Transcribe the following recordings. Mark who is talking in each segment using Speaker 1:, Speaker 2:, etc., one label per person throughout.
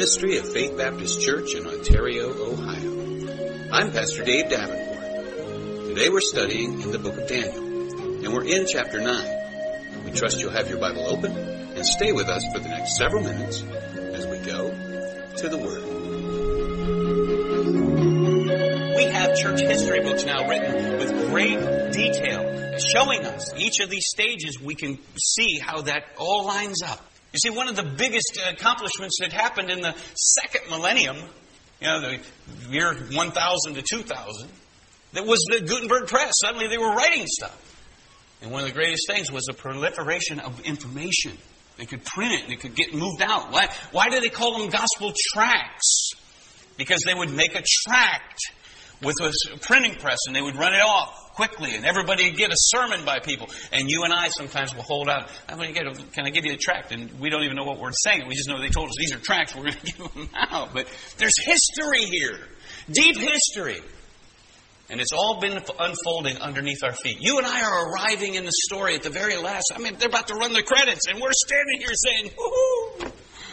Speaker 1: ministry of Faith Baptist Church in Ontario, Ohio. I'm Pastor Dave Davenport. Today we're studying in the book of Daniel, and we're in chapter 9. We trust you'll have your Bible open and stay with us for the next several minutes as we go to the Word.
Speaker 2: We have church history books now written with great detail, showing us each of these stages. We can see how that all lines up. You see, one of the biggest accomplishments that happened in the second millennium, the year 1000 to 2000, that was the Gutenberg press. Suddenly they were writing stuff. And one of the greatest things was the proliferation of information. They could print it and it could get moved out. Why do they call them gospel tracts? Because they would make a tract with a printing press and they would run it off quickly and everybody would get a sermon by people. And you and I sometimes will hold out, can I give you a tract? And we don't even know what we're saying. We just know they told us these are tracts, we're going to give them out. But there's history here. Deep history. And it's all been unfolding underneath our feet. You and I are arriving in the story at the very last. They're about to run the credits and we're standing here saying, woohoo!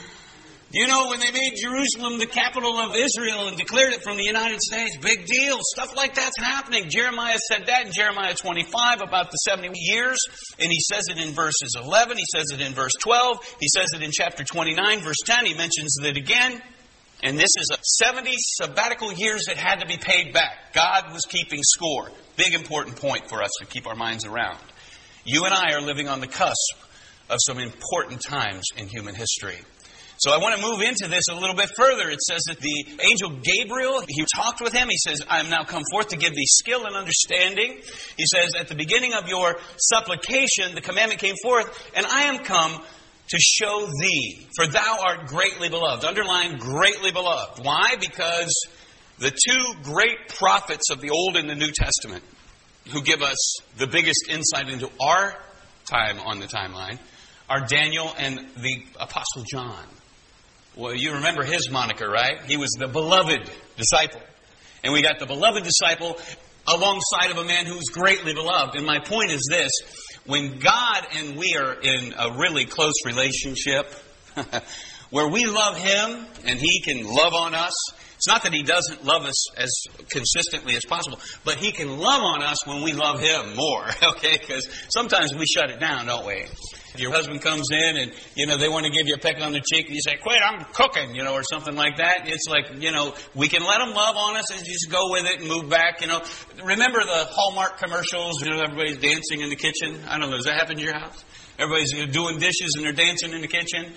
Speaker 2: You know, when they made Jerusalem the capital of Israel and declared it from the United States, big deal. Stuff like that's happening. Jeremiah said that in Jeremiah 25 about the 70 years. And he says it in verses 11. He says it in verse 12. He says it in chapter 29, verse 10. He mentions it again. And this is 70 sabbatical years that had to be paid back. God was keeping score. Big important point for us to keep our minds around. You and I are living on the cusp of some important times in human history. So I want to move into this a little bit further. It says that the angel Gabriel, he talked with him. He says, I am now come forth to give thee skill and understanding. He says, at the beginning of your supplication, the commandment came forth, and I am come to show thee, for thou art greatly beloved. Underline, greatly beloved. Why? Because the two great prophets of the Old and the New Testament, who give us the biggest insight into our time on the timeline, are Daniel and the Apostle John. Well, you remember his moniker, right? He was the beloved disciple. And we got the beloved disciple alongside of a man who's greatly beloved. And my point is this. When God and we are in a really close relationship, where we love Him and He can love on us, it's not that He doesn't love us as consistently as possible, but He can love on us when we love Him more, okay? Because sometimes we shut it down, don't we? Your husband comes in and, they want to give you a peck on the cheek and you say, quit, I'm cooking, or something like that. It's like, we can let them love on us and just go with it and move back, Remember the Hallmark commercials, everybody's dancing in the kitchen? I don't know, does that happen in your house? Everybody's doing dishes and they're dancing in the kitchen?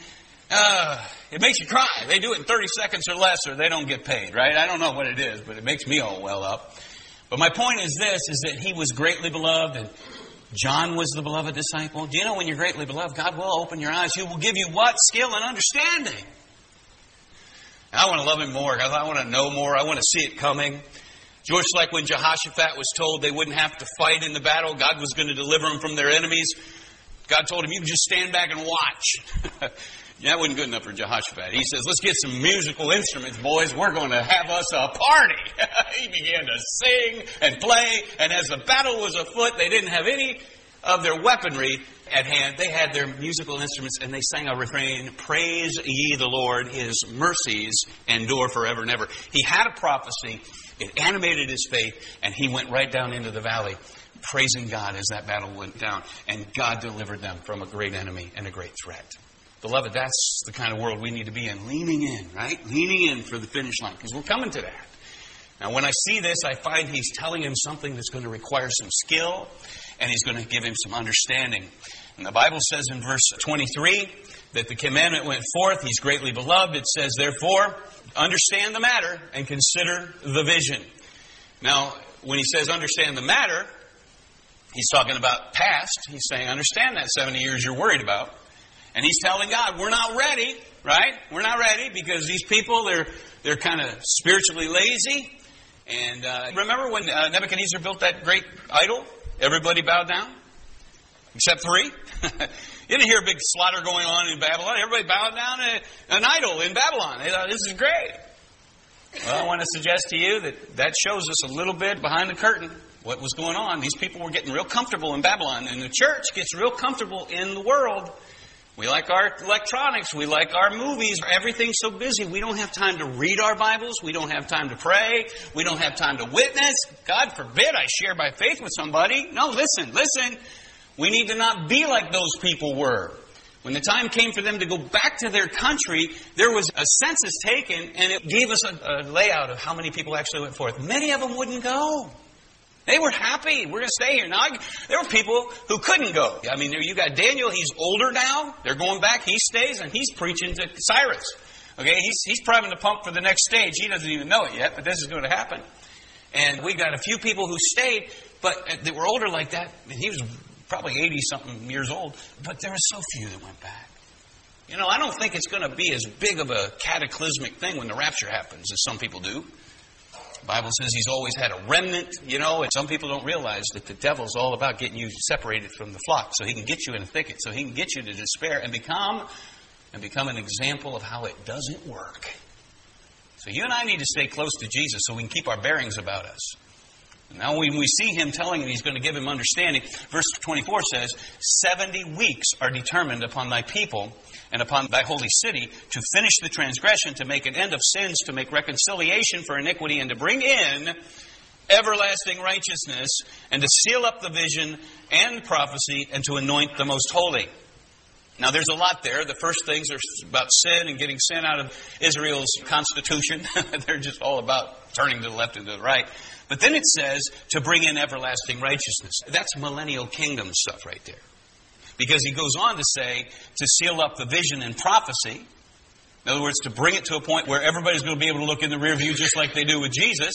Speaker 2: It makes you cry. They do it in 30 seconds or less or they don't get paid, right? I don't know what it is, but it makes me all well up. But my point is this, is that he was greatly beloved and John was the beloved disciple. Do you know when you're greatly beloved, God will open your eyes. He will give you what? Skill and understanding. I want to love Him more because I want to know more. I want to see it coming. Just like when Jehoshaphat was told they wouldn't have to fight in the battle. God was going to deliver them from their enemies. God told him, you can just stand back and watch. That wasn't good enough for Jehoshaphat. He says, let's get some musical instruments, boys. We're going to have us a party. He began to sing and play. And as the battle was afoot, they didn't have any of their weaponry at hand. They had their musical instruments and they sang a refrain, praise ye the Lord, His mercies endure forever and ever. He had a prophecy. It animated his faith. And he went right down into the valley, praising God as that battle went down. And God delivered them from a great enemy and a great threat. Beloved, that's the kind of world we need to be in. Leaning in, right? Leaning in for the finish line. Because we're coming to that. Now, when I see this, I find He's telling him something that's going to require some skill. And He's going to give him some understanding. And the Bible says in verse 23 that the commandment went forth. He's greatly beloved. It says, therefore, understand the matter and consider the vision. Now, when he says understand the matter, he's talking about past. He's saying understand that 70 years you're worried about. And he's telling God, we're not ready, right? We're not ready because these people, they're kind of spiritually lazy. And remember when Nebuchadnezzar built that great idol? Everybody bowed down? Except 3? You didn't hear a big slaughter going on in Babylon. Everybody bowed down an idol in Babylon. They thought, this is great. Well, I want to suggest to you that shows us a little bit behind the curtain what was going on. These people were getting real comfortable in Babylon. And the church gets real comfortable in the world We like our electronics. We like our movies. Everything's so busy. We don't have time to read our Bibles. We don't have time to pray. We don't have time to witness. God forbid I share my faith with somebody. No, listen. We need to not be like those people were. When the time came for them to go back to their country, there was a census taken, and it gave us a layout of how many people actually went forth. Many of them wouldn't go. They were happy. We're going to stay here. Now, there were people who couldn't go. I mean, you got Daniel. He's older now. They're going back. He stays, and he's preaching to Cyrus. Okay, he's priming the pump for the next stage. He doesn't even know it yet, but this is going to happen. And we got a few people who stayed, but they were older like that. And he was probably 80-something years old, but there were so few that went back. You know, I don't think it's going to be as big of a cataclysmic thing when the rapture happens as some people do. The Bible says he's always had a remnant, you know, and some people don't realize that the devil's all about getting you separated from the flock so he can get you in a thicket, so he can get you to despair and become an example of how it doesn't work. So you and I need to stay close to Jesus so we can keep our bearings about us. Now when we see him telling him he's going to give him understanding, verse 24 says, 70 weeks are determined upon thy people and upon thy holy city to finish the transgression, to make an end of sins, to make reconciliation for iniquity, and to bring in everlasting righteousness, and to seal up the vision and prophecy, and to anoint the most holy. Now there's a lot there. The first things are about sin and getting sin out of Israel's constitution. They're just all about turning to the left and to the right. But then it says to bring in everlasting righteousness. That's millennial kingdom stuff right there. Because he goes on to say to seal up the vision and prophecy. In other words, to bring it to a point where everybody's going to be able to look in the rear view just like they do with Jesus.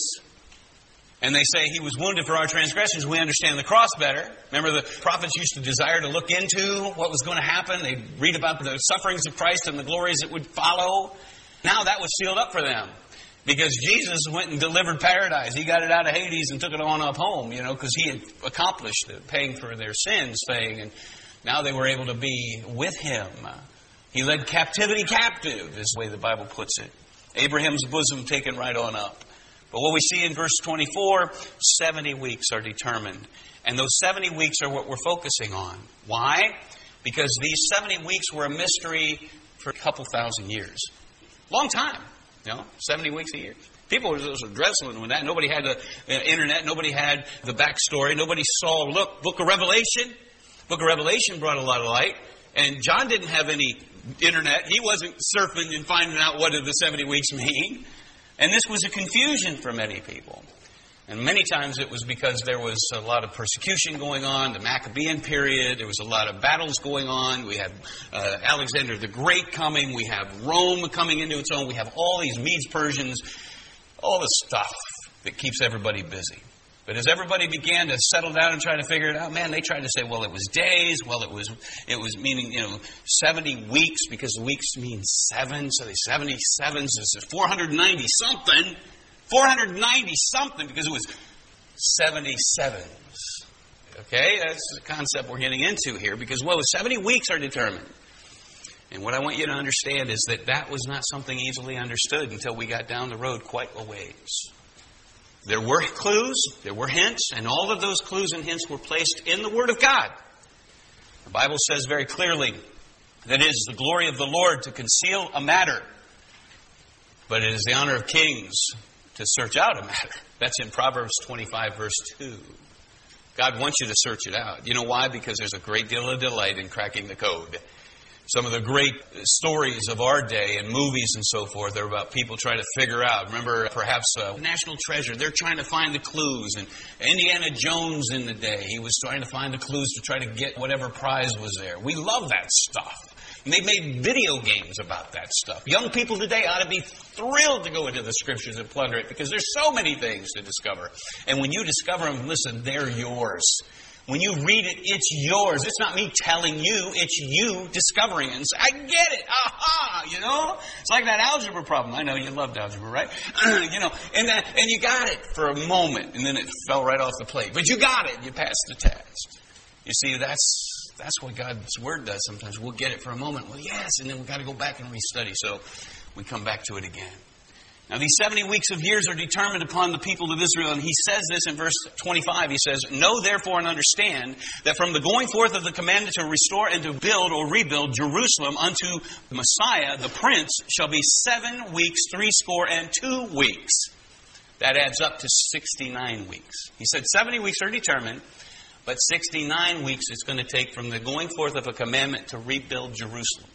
Speaker 2: And they say he was wounded for our transgressions. We understand the cross better. Remember, the prophets used to desire to look into what was going to happen. They'd read about the sufferings of Christ and the glories that would follow. Now that was sealed up for them. Because Jesus went and delivered paradise. He got it out of Hades and took it on up home, you know, because he had accomplished the paying for their sins thing. And now they were able to be with him. He led captivity captive, is the way the Bible puts it. Abraham's bosom taken right on up. But what we see in verse 24, 70 weeks are determined. And those 70 weeks are what we're focusing on. Why? Because these 70 weeks were a mystery for a couple thousand years. Long time. You know, 70 weeks a year. People were just wrestling with that. Nobody had the internet. Nobody had the backstory. Nobody saw, look, Book of Revelation. Book of Revelation brought a lot of light. And John didn't have any internet. He wasn't surfing and finding out what did the 70 weeks mean. And this was a confusion for many people. And many times it was because there was a lot of persecution going on, the Maccabean period. There was a lot of battles going on. We had Alexander the Great coming. We have Rome coming into its own. We have all these Medes, Persians, all the stuff that keeps everybody busy. But as everybody began to settle down and try to figure it out, man, they tried to say, well, it was days. Well, it was meaning, 70 weeks because the weeks mean 7. So the 77, so it's 490 something. 490 something because it was 77s. Okay, that's the concept we're getting into here because, 70 weeks are determined. And what I want you to understand is that was not something easily understood until we got down the road quite a ways. There were clues, there were hints, and all of those clues and hints were placed in the Word of God. The Bible says very clearly that it is the glory of the Lord to conceal a matter, but it is the honor of kings to search out a matter. That's in Proverbs 25, verse 2. God wants you to search it out. You know why? Because there's a great deal of delight in cracking the code. Some of the great stories of our day and movies and so forth are about people trying to figure out. Remember, perhaps National Treasure. They're trying to find the clues. And Indiana Jones in the day, he was trying to find the clues to try to get whatever prize was there. We love that stuff. And they made video games about that stuff. Young people today ought to be thrilled to go into the Scriptures and plunder it because there's so many things to discover. And when you discover them, listen, they're yours. When you read it, it's yours. It's not me telling you. It's you discovering it. And say, I get it. Aha! It's like that algebra problem. I know you loved algebra, right? And you got it for a moment, and then it fell right off the plate. But you got it. You passed the test. You see, that's what God's Word does sometimes. We'll get it for a moment. Well, yes, and then we've got to go back and restudy. So we come back to it again. Now, these 70 weeks of years are determined upon the people of Israel, and he says this in verse 25. He says, "Know therefore and understand that from the going forth of the commandment to restore and to build or rebuild Jerusalem unto Messiah, the Prince, shall be 7 weeks, 62 weeks. That adds up to 69 weeks. He said 70 weeks are determined, but 69 weeks it's going to take from the going forth of a commandment to rebuild Jerusalem.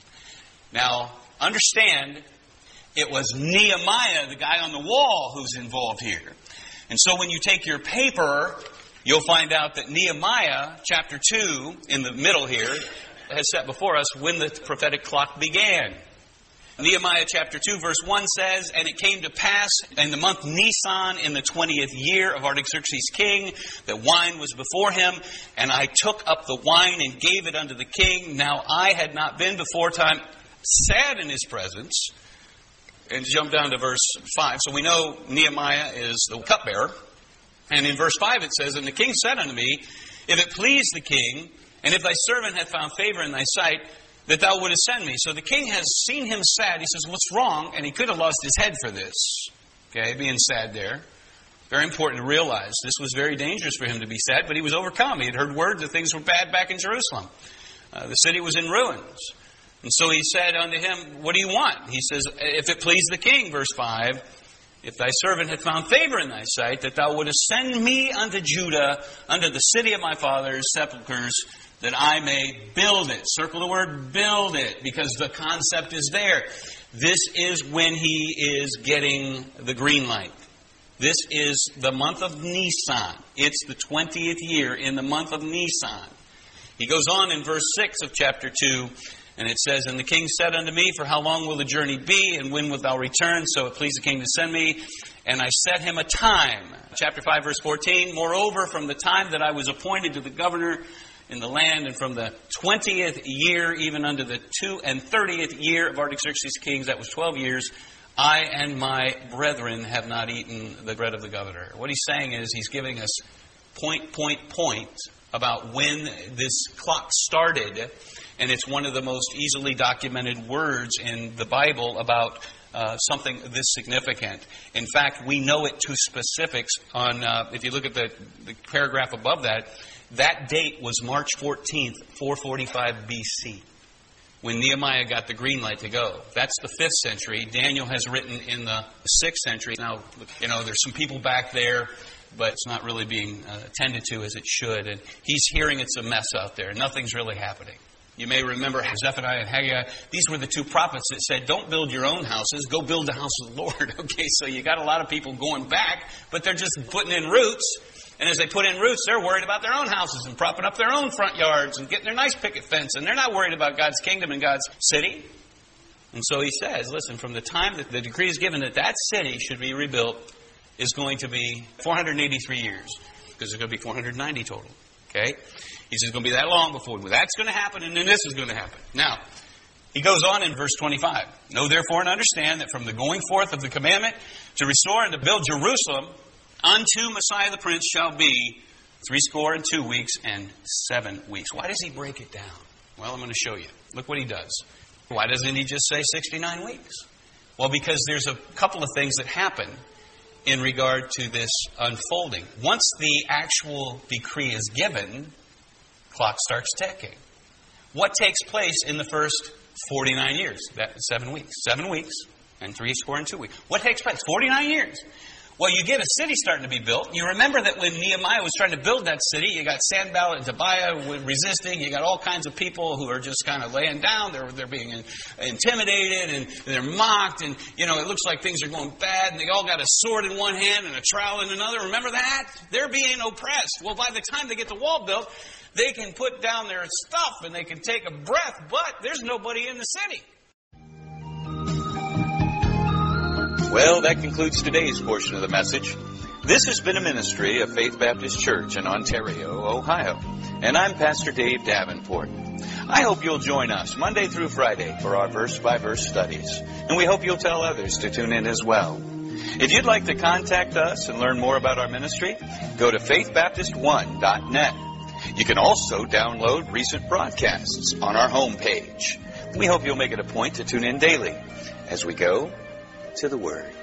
Speaker 2: Now, understand, it was Nehemiah, the guy on the wall, who's involved here. And so when you take your paper, you'll find out that Nehemiah, chapter 2, in the middle here, has set before us when the prophetic clock began. Nehemiah chapter 2 verse 1 says, "And it came to pass in the month Nisan in the 20th year of Artaxerxes king, that wine was before him, and I took up the wine and gave it unto the king. Now I had not been before time sad in his presence." And jump down to verse 5. So we know Nehemiah is the cupbearer. And in verse 5 it says, "And the king said unto me, If it please the king, and if thy servant hath found favor in thy sight, that thou wouldest send me." So the king has seen him sad. He says, "What's wrong?" And he could have lost his head for this. Okay, being sad there. Very important to realize. This was very dangerous for him to be sad, but he was overcome. He had heard word that things were bad back in Jerusalem. The city was in ruins. And so he said unto him, "What do you want?" He says, "If it please the king," verse 5, "if thy servant hath found favor in thy sight, that thou wouldest send me unto Judah, unto the city of my father's sepulchres, that I may build it." Circle the word "build it," because the concept is there. This is when he is getting the green light. This is the month of Nisan. It's the 20th year in the month of Nisan. He goes on in verse 6 of chapter 2, and it says, "And the king said unto me, For how long will the journey be, and when wilt thou return? So it pleased the king to send me. And I set him a time." Chapter 5, verse 14, "Moreover, from the time that I was appointed to the governor in the land, and from the 20th year, even unto the 32nd year of Artaxerxes kings," that was 12 years, "I and my brethren have not eaten the bread of the governor." What he's saying is, he's giving us point about when this clock started. And it's one of the most easily documented words in the Bible about something this significant. In fact, we know it to specifics on, if you look at the paragraph above that, that date was March 14th, 445 BC, when Nehemiah got the green light to go. That's the 5th century. Daniel has written in the 6th century. Now, there's some people back there, but it's not really being attended to as it should. And he's hearing it's a mess out there. Nothing's really happening. You may remember Zephaniah and Haggai. These were the two prophets that said, "Don't build your own houses, go build the house of the Lord." Okay, so you got a lot of people going back, but they're just putting in roots. And as they put in roots, they're worried about their own houses and propping up their own front yards and getting their nice picket fence. And they're not worried about God's kingdom and God's city. And so he says, listen, from the time that the decree is given that that city should be rebuilt is going to be 483 years. Because there's going to be 490 total. Okay? He says it's going to be that long before that's going to happen, and then this is going to happen. Now, he goes on in verse 25. "Know therefore and understand that from the going forth of the commandment to restore and to build Jerusalem unto Messiah the Prince shall be 62 weeks and 7 weeks." Why does he break it down? Well, I'm going to show you. Look what he does. Why doesn't he just say 69 weeks? Well, because there's a couple of things that happen in regard to this unfolding. Once the actual decree is given, clock starts ticking. What takes place in the first 49 years? That's 7 weeks. 7 weeks and 62 weeks. What takes place? 49 years. Well, you get a city starting to be built. You remember that when Nehemiah was trying to build that city, you got Sanballat and Tobiah resisting. You got all kinds of people who are just kind of laying down. They're being intimidated and they're mocked. And, it looks like things are going bad. And they all got a sword in one hand and a trowel in another. Remember that? They're being oppressed. Well, by the time they get the wall built, they can put down their stuff and they can take a breath. But there's nobody in the city.
Speaker 1: Well, that concludes today's portion of the message. This has been a ministry of Faith Baptist Church in Ontario, Ohio. And I'm Pastor Dave Davenport. I hope you'll join us Monday through Friday for our verse-by-verse studies. And we hope you'll tell others to tune in as well. If you'd like to contact us and learn more about our ministry, go to faithbaptist1.net. You can also download recent broadcasts on our homepage. We hope you'll make it a point to tune in daily as we go to the Word.